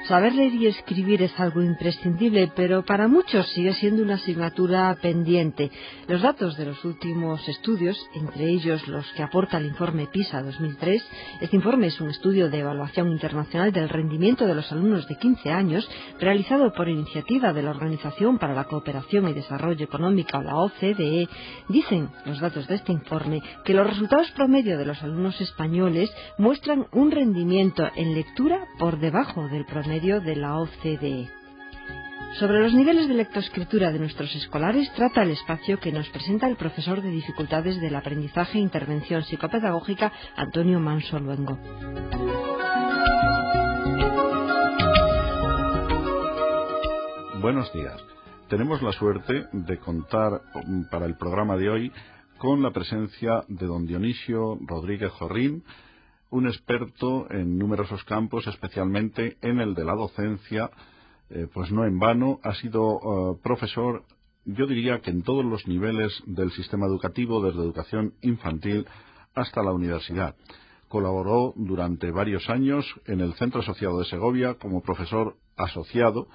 Saber leer y escribir es algo imprescindible, pero para muchos sigue siendo una asignatura pendiente. Los datos de los últimos estudios, entre ellos los que aporta el informe PISA 2003, este informe es un estudio de evaluación internacional del rendimiento de los alumnos de 15 años, realizado por iniciativa de la Organización para la Cooperación y Desarrollo Económica, o la OCDE, dicen los datos de este informe que los resultados promedio de los alumnos españoles muestran un rendimiento en lectura por debajo del promedio de la OCDE. Sobre los niveles de lectoescritura de nuestros escolares trata el espacio que nos presenta el profesor de dificultades del aprendizaje e intervención psicopedagógica, Antonio Manso Luengo. Buenos días. Tenemos la suerte de contar para el programa de hoy con la presencia de don Dionisio Rodríguez Jorrín, un experto en numerosos campos, especialmente en el de la docencia, pues no en vano, ha sido profesor, yo diría que en todos los niveles del sistema educativo, desde educación infantil hasta la universidad. Colaboró durante varios años en el Centro Asociado de Segovia como profesor asociado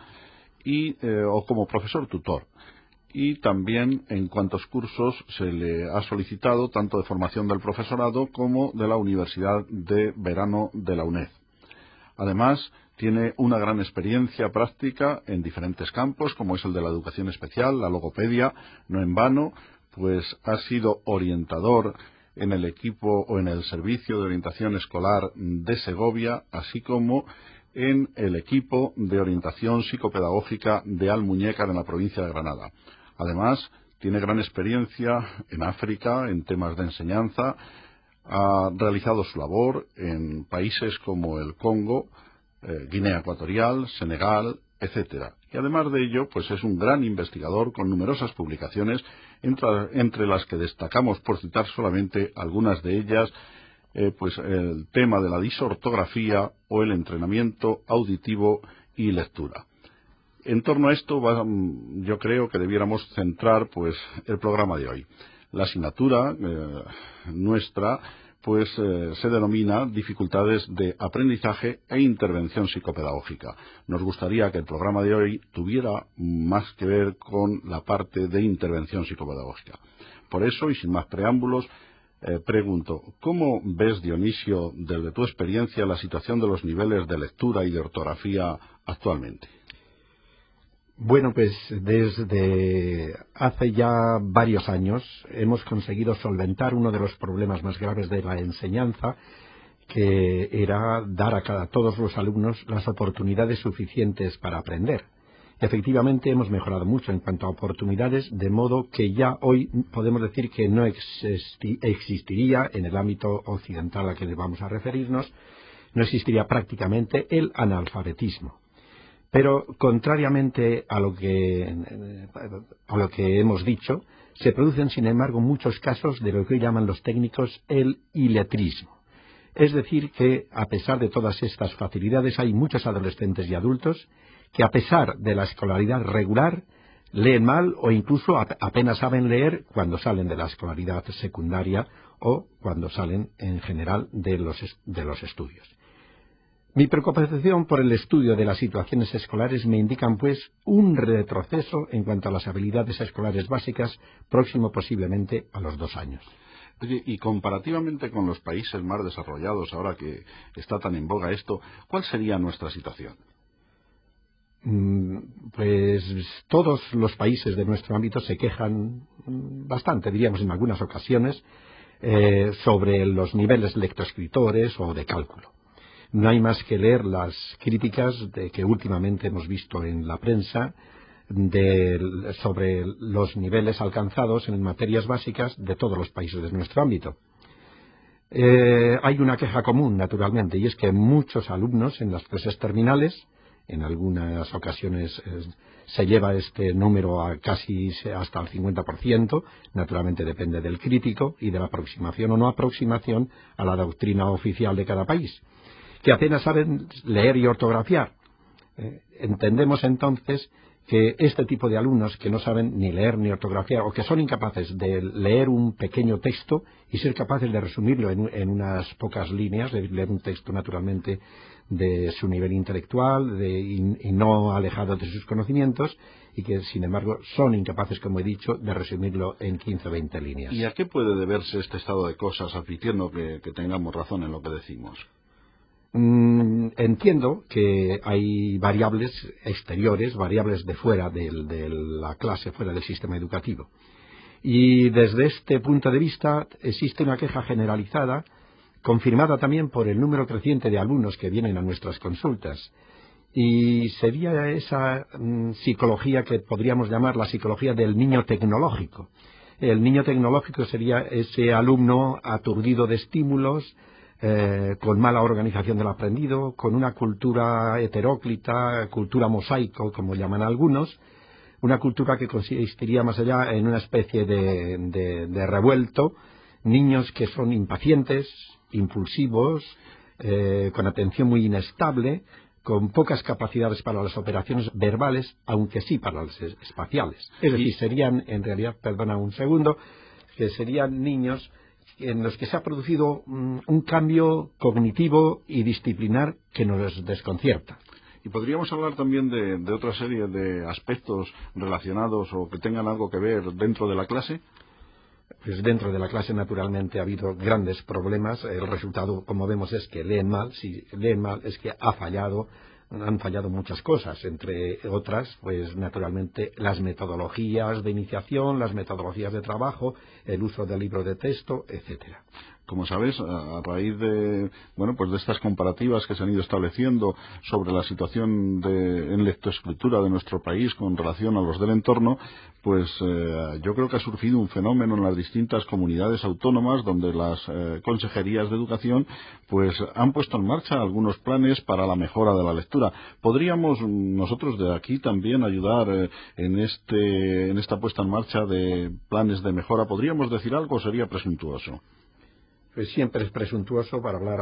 o como profesor tutor. Y también en cuantos cursos se le ha solicitado, tanto de formación del profesorado como de la Universidad de Verano de la UNED. Además, tiene una gran experiencia práctica en diferentes campos, como es el de la educación especial, la logopedia, no en vano, pues ha sido orientador en el equipo o en el servicio de orientación escolar de Segovia, así como en el equipo de orientación psicopedagógica de Almuñécar en la provincia de Granada. Además, tiene gran experiencia en África, en temas de enseñanza, ha realizado su labor en países como el Congo, Guinea Ecuatorial, Senegal, etcétera. Y además de ello, pues es un gran investigador con numerosas publicaciones, entre las que destacamos, por citar solamente algunas de ellas, pues el tema de la disortografía o el entrenamiento auditivo y lectura. En torno a esto, yo creo que debiéramos centrar pues el programa de hoy. La asignatura nuestra pues se denomina dificultades de aprendizaje e intervención psicopedagógica. Nos gustaría que el programa de hoy tuviera más que ver con la parte de intervención psicopedagógica. Por eso, y sin más preámbulos, pregunto, ¿cómo ves, Dionisio, desde tu experiencia, la situación de los niveles de lectura y de ortografía actualmente? Bueno, pues desde hace ya varios años hemos conseguido solventar uno de los problemas más graves de la enseñanza, que era dar a todos los alumnos las oportunidades suficientes para aprender. Efectivamente, hemos mejorado mucho en cuanto a oportunidades, de modo que ya hoy podemos decir que no existiría en el ámbito occidental al que vamos a referirnos, no existiría prácticamente el analfabetismo. Pero, contrariamente a lo que hemos dicho, se producen, sin embargo, muchos casos de lo que hoy llaman los técnicos el iletrismo. Es decir, que a pesar de todas estas facilidades, hay muchos adolescentes y adultos que, a pesar de la escolaridad regular, leen mal o incluso apenas saben leer cuando salen de la escolaridad secundaria o cuando salen, en general, de los estudios. Mi preocupación por el estudio de las situaciones escolares me indican, pues, un retroceso en cuanto a las habilidades escolares básicas, próximo posiblemente a los 2 años. Oye, y comparativamente con los países más desarrollados, ahora que está tan en boga esto, ¿cuál sería nuestra situación? Pues todos los países de nuestro ámbito se quejan bastante, diríamos en algunas ocasiones, sobre los niveles lectoescritores o de cálculo. No hay más que leer las críticas que últimamente hemos visto en la prensa sobre los niveles alcanzados en materias básicas de todos los países de nuestro ámbito. Hay una queja común, naturalmente, y es que muchos alumnos en las clases terminales, en algunas ocasiones se lleva este número a casi hasta el 50%, naturalmente depende del crítico y de la aproximación o no aproximación a la doctrina oficial de cada país, que apenas saben leer y ortografiar. Entendemos entonces que este tipo de alumnos que no saben ni leer ni ortografía o que son incapaces de leer un pequeño texto y ser capaces de resumirlo en unas pocas líneas, de leer un texto naturalmente de su nivel intelectual y no alejado de sus conocimientos, y que sin embargo son incapaces, como he dicho, de resumirlo en 15 o 20 líneas. ¿Y a qué puede deberse este estado de cosas, admitiendo que tengamos razón en lo que decimos? Entiendo que hay variables exteriores, variables de fuera de la clase, fuera del sistema educativo. Y desde este punto de vista existe una queja generalizada, confirmada también por el número creciente de alumnos que vienen a nuestras consultas. Y sería esa psicología que podríamos llamar la psicología del niño tecnológico. El niño tecnológico sería ese alumno aturdido de estímulos, con mala organización del aprendido, con una cultura heteróclita, cultura mosaico, como llaman algunos, una cultura que consistiría más allá en una especie de revuelto, niños que son impacientes, impulsivos, con atención muy inestable, con pocas capacidades para las operaciones verbales, aunque sí para las espaciales. Es decir, serían, en realidad, perdona un segundo, que serían niños en los que se ha producido un cambio cognitivo y disciplinar que nos desconcierta. Y podríamos hablar también de otra serie de aspectos relacionados o que tengan algo que ver dentro de la clase. Pues dentro de la clase, naturalmente, ha habido grandes problemas. El resultado, como vemos, es que leen mal. Si leen mal, es que han fallado muchas cosas, entre otras, pues naturalmente las metodologías de iniciación, las metodologías de trabajo, el uso del libro de texto, etcétera. Como sabes, a raíz de estas comparativas que se han ido estableciendo sobre la situación en lectoescritura de nuestro país con relación a los del entorno, pues yo creo que ha surgido un fenómeno en las distintas comunidades autónomas donde las consejerías de educación pues han puesto en marcha algunos planes para la mejora de la lectura. ¿Podríamos nosotros de aquí también ayudar en esta puesta en marcha de planes de mejora? ¿Podríamos decir algo o sería presuntuoso? Pues siempre es presuntuoso para hablar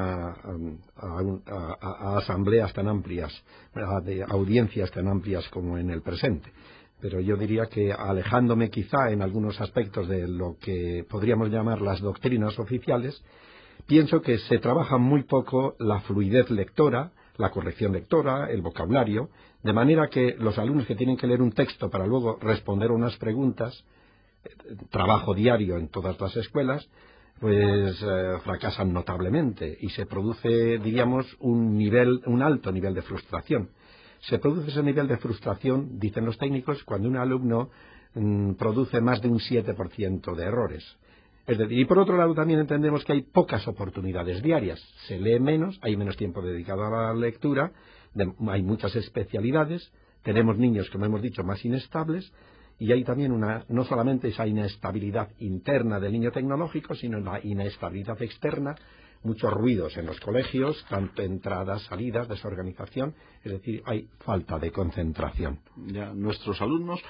a asambleas tan amplias, de audiencias tan amplias como en el presente. Pero yo diría que, alejándome quizá en algunos aspectos de lo que podríamos llamar las doctrinas oficiales, pienso que se trabaja muy poco la fluidez lectora, la corrección lectora, el vocabulario, de manera que los alumnos que tienen que leer un texto para luego responder unas preguntas, trabajo diario en todas las escuelas, pues fracasan notablemente y se produce, diríamos, un alto nivel de frustración. Se produce ese nivel de frustración, dicen los técnicos, cuando un alumno produce más de un 7% de errores. Es decir, y por otro lado también entendemos que hay pocas oportunidades diarias. Se lee menos, hay menos tiempo dedicado a la lectura, hay muchas especialidades, tenemos niños, como hemos dicho, más inestables. Y hay también no solamente esa inestabilidad interna del niño tecnológico, sino la inestabilidad externa, muchos ruidos en los colegios, tanto entradas, salidas, desorganización, es decir, hay falta de concentración. Ya, nuestros alumnos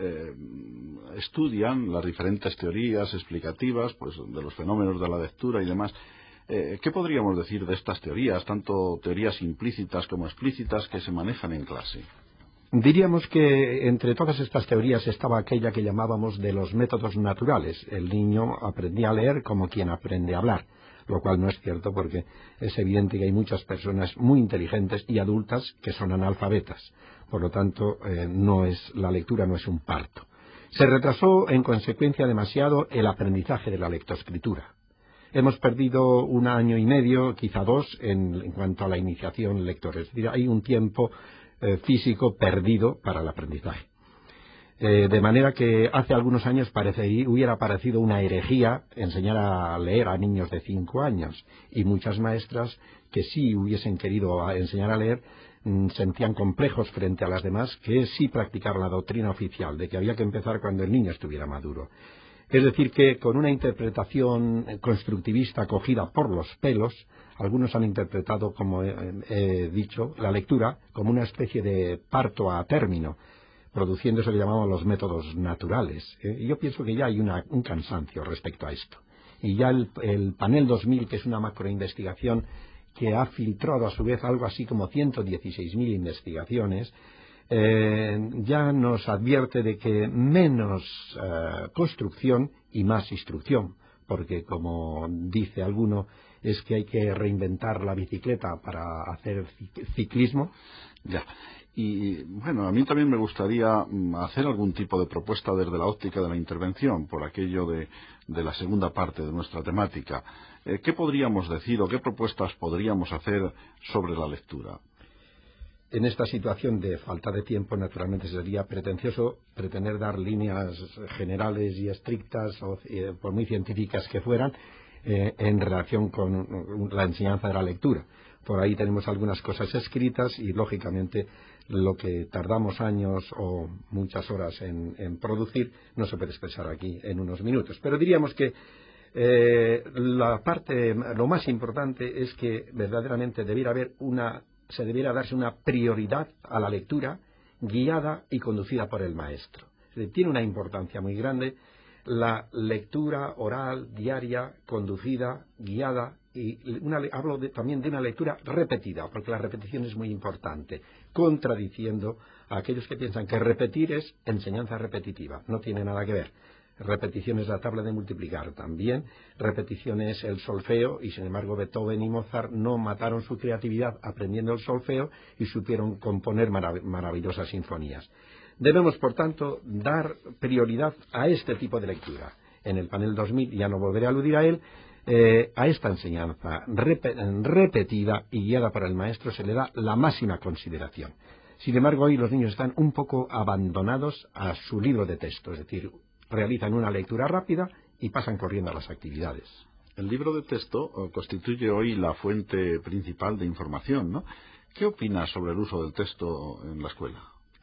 estudian las diferentes teorías explicativas pues de los fenómenos de la lectura y demás. ¿Qué podríamos decir de estas teorías, tanto teorías implícitas como explícitas, que se manejan en clase? Diríamos que entre todas estas teorías estaba aquella que llamábamos de los métodos naturales. El niño aprendía a leer como quien aprende a hablar, lo cual no es cierto porque es evidente que hay muchas personas muy inteligentes y adultas que son analfabetas. Por lo tanto, la lectura no es un parto. Se retrasó en consecuencia demasiado el aprendizaje de la lectoescritura. Hemos perdido 1 año y medio, quizá 2, en cuanto a la iniciación lectora. Es decir, hay un tiempo físico perdido para el aprendizaje. De manera que hace algunos años hubiera parecido una herejía enseñar a leer a niños de 5 años, y muchas maestras que sí hubiesen querido enseñar a leer sentían complejos frente a las demás que sí practicaron la doctrina oficial de que había que empezar cuando el niño estuviera maduro. Es decir, que con una interpretación constructivista cogida por los pelos, algunos han interpretado, como he dicho, la lectura como una especie de parto a término, produciendo eso que llamamos los métodos naturales. Y yo pienso que ya hay un cansancio respecto a esto. Y ya el Panel 2000, que es una macroinvestigación que ha filtrado a su vez algo así como 116.000 investigaciones, ya nos advierte de que menos construcción y más instrucción, porque como dice alguno, es que hay que reinventar la bicicleta para hacer ciclismo. Ya. Y bueno, a mí también me gustaría hacer algún tipo de propuesta desde la óptica de la intervención, por aquello de la segunda parte de nuestra temática. ¿Qué podríamos decir o qué propuestas podríamos hacer sobre la lectura? En esta situación de falta de tiempo, naturalmente sería pretencioso pretender dar líneas generales y estrictas, por muy científicas que fueran, en relación con la enseñanza de la lectura. Por ahí tenemos algunas cosas escritas y, lógicamente, lo que tardamos años o muchas horas en producir no se puede expresar aquí en unos minutos. Pero diríamos que lo más importante es que verdaderamente se debiera darse una prioridad a la lectura guiada y conducida por el maestro. Es decir, tiene una importancia muy grande la lectura oral, diaria, conducida, guiada, y hablo también de una lectura repetida, porque la repetición es muy importante, contradiciendo a aquellos que piensan que repetir es enseñanza repetitiva. No tiene nada que ver. Repetición es la tabla de multiplicar también, repetición es el solfeo, y sin embargo Beethoven y Mozart no mataron su creatividad aprendiendo el solfeo y supieron componer maravillosas sinfonías. Debemos, por tanto, dar prioridad a este tipo de lectura. En el panel 2000, ya no volveré a aludir a él, a esta enseñanza repetida y guiada por el maestro se le da la máxima consideración. Sin embargo, hoy los niños están un poco abandonados a su libro de texto, es decir, realizan una lectura rápida y pasan corriendo a las actividades. El libro de texto constituye hoy la fuente principal de información, ¿no? ¿Qué opinas sobre el uso del texto en la escuela?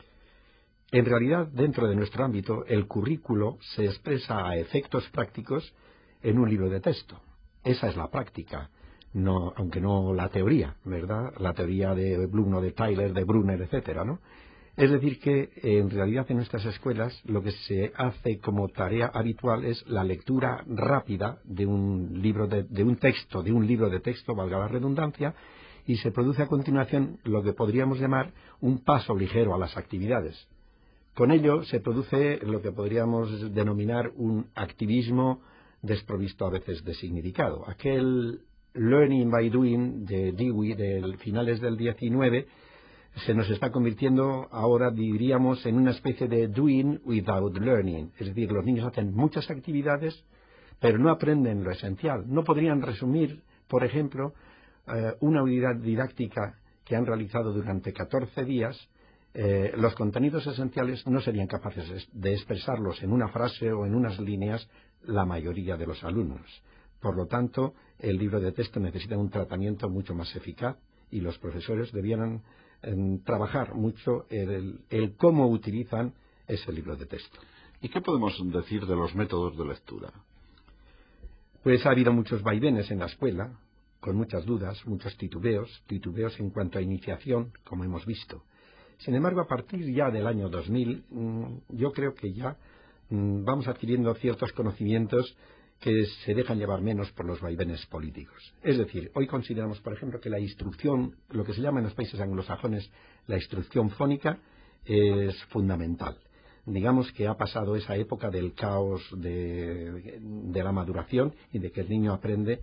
En realidad, dentro de nuestro ámbito, el currículo se expresa a efectos prácticos en un libro de texto. Esa es la práctica, aunque no la teoría, ¿verdad? La teoría de Bloom o de Tyler, de Brunner, etcétera, ¿no? Es decir, que en realidad en nuestras escuelas lo que se hace como tarea habitual es la lectura rápida de un libro de un libro de texto, valga la redundancia, y se produce a continuación lo que podríamos llamar un paso ligero a las actividades. Con ello se produce lo que podríamos denominar un activismo desprovisto a veces de significado. Aquel learning by doing de Dewey de finales del 19 se nos está convirtiendo ahora, diríamos, en una especie de doing without learning. Es decir, los niños hacen muchas actividades, pero no aprenden lo esencial. No podrían resumir, por ejemplo, una unidad didáctica que han realizado durante 14 días. Los contenidos esenciales no serían capaces de expresarlos en una frase o en unas líneas la mayoría de los alumnos. Por lo tanto, el libro de texto necesita un tratamiento mucho más eficaz y los profesores debieran trabajar mucho el cómo utilizan ese libro de texto. ¿Y qué podemos decir de los métodos de lectura? Pues ha habido muchos vaivenes en la escuela, con muchas dudas, muchos titubeos en cuanto a iniciación, como hemos visto. Sin embargo, a partir ya del año 2000, yo creo que ya vamos adquiriendo ciertos conocimientos que se dejan llevar menos por los vaivenes políticos. Es decir, hoy consideramos, por ejemplo, que la instrucción, lo que se llama en los países anglosajones la instrucción fónica, es fundamental. Digamos que ha pasado esa época del caos de la maduración y de que el niño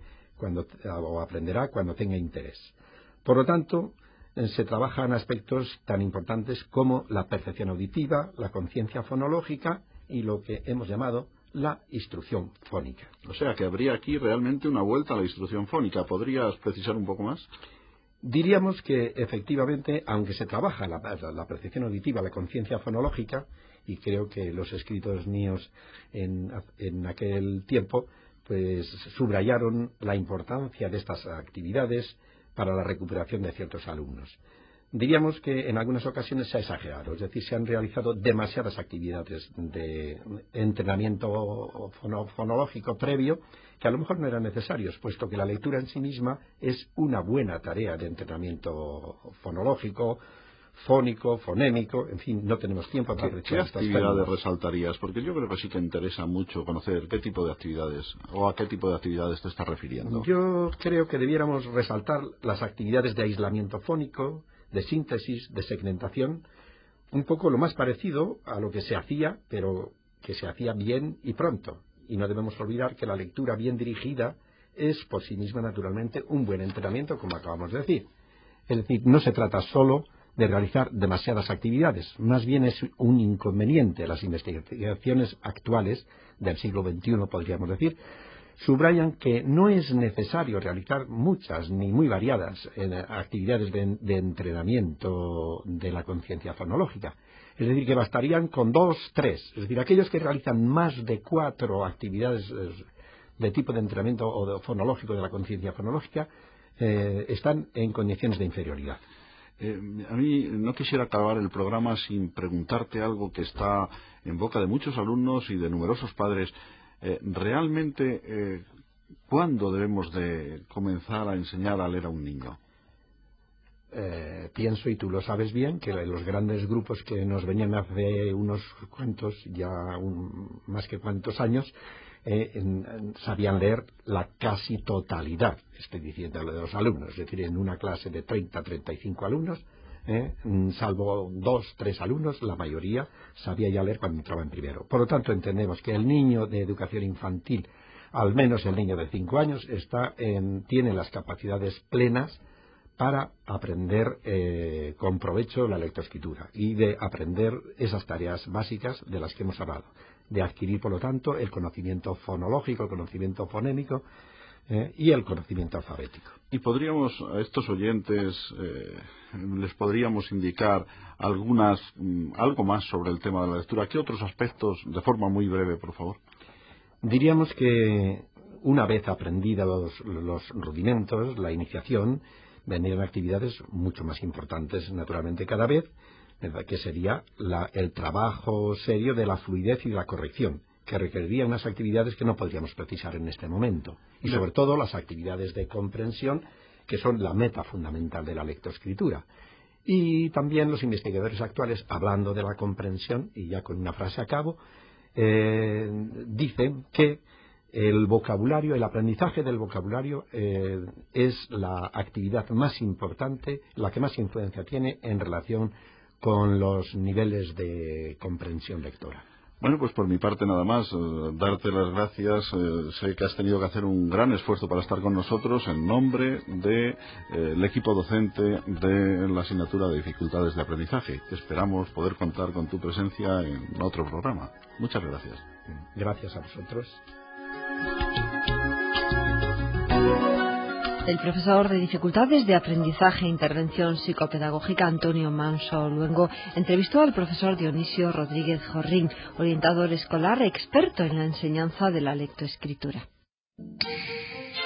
aprenderá cuando tenga interés. Por lo tanto, se trabajan aspectos tan importantes como la percepción auditiva, la conciencia fonológica y lo que hemos llamado la instrucción fónica. O sea, que habría aquí realmente una vuelta a la instrucción fónica. ¿Podrías precisar un poco más? Diríamos que, efectivamente, aunque se trabaja la percepción auditiva, la conciencia fonológica, y creo que los escritos míos en aquel tiempo pues subrayaron la importancia de estas actividades para la recuperación de ciertos alumnos. Diríamos que en algunas ocasiones se ha exagerado, es decir, se han realizado demasiadas actividades de entrenamiento fonológico previo que a lo mejor no eran necesarios, puesto que la lectura en sí misma es una buena tarea de entrenamiento fonológico, fónico, fonémico, en fin, no tenemos tiempo para ¿Qué actividades resaltarías? Porque yo creo que sí que interesa mucho conocer qué tipo de actividades o a qué tipo de actividades te estás refiriendo. Yo creo que debiéramos resaltar las actividades de aislamiento fónico, de síntesis, de segmentación, un poco lo más parecido a lo que se hacía, pero que se hacía bien y pronto. Y no debemos olvidar que la lectura bien dirigida es por sí misma, naturalmente, un buen entrenamiento, como acabamos de decir. Es decir, no se trata solo de realizar demasiadas actividades, más bien es un inconveniente. Las investigaciones actuales del siglo XXI, podríamos decir, subrayan que no es necesario realizar muchas ni muy variadas actividades de entrenamiento de la conciencia fonológica. Es decir, que bastarían con 2, 3. Es decir, aquellos que realizan más de 4 actividades de tipo de entrenamiento o fonológico de la conciencia fonológica están en condiciones de inferioridad. A mí no quisiera acabar el programa sin preguntarte algo que está en boca de muchos alumnos y de numerosos padres. Realmente, ¿cuándo debemos de comenzar a enseñar a leer a un niño? Pienso, y tú lo sabes bien, que los grandes grupos que nos venían hace unos cuantos, más que cuantos años, sabían leer la casi totalidad, estoy diciéndole, de los alumnos. Es decir, en una clase de 30, 35 alumnos, salvo 2, 3 alumnos, la mayoría sabía ya leer cuando entraba en primero. Por lo tanto, entendemos que el niño de educación infantil, al menos el niño de 5 años, tiene las capacidades plenas para aprender con provecho la lectoescritura y de aprender esas tareas básicas de las que hemos hablado, de adquirir, por lo tanto, el conocimiento fonológico, el conocimiento fonémico y el conocimiento alfabético. Y podríamos, a estos oyentes, les podríamos indicar algo más sobre el tema de la lectura. ¿Qué otros aspectos, de forma muy breve, por favor? Diríamos que una vez aprendidos los rudimentos, la iniciación, vendrían actividades mucho más importantes, naturalmente, cada vez, que sería el trabajo serio de la fluidez y de la corrección, que requeriría unas actividades que no podríamos precisar en este momento. Y sobre todo las actividades de comprensión, que son la meta fundamental de la lectoescritura. Y también los investigadores actuales, hablando de la comprensión, y ya con una frase a cabo, dicen que el vocabulario, el aprendizaje del vocabulario es la actividad más importante, la que más influencia tiene en relación con los niveles de comprensión lectora. Bueno, pues por mi parte nada más, darte las gracias. Sé que has tenido que hacer un gran esfuerzo para estar con nosotros en nombre del equipo docente de la asignatura de dificultades de aprendizaje. Esperamos poder contar con tu presencia en otro programa. Muchas gracias. Gracias a vosotros. El profesor de dificultades de aprendizaje e intervención psicopedagógica Antonio Manso Luengo entrevistó al profesor Dionisio Rodríguez Jorrín, orientador escolar experto en la enseñanza de la lectoescritura.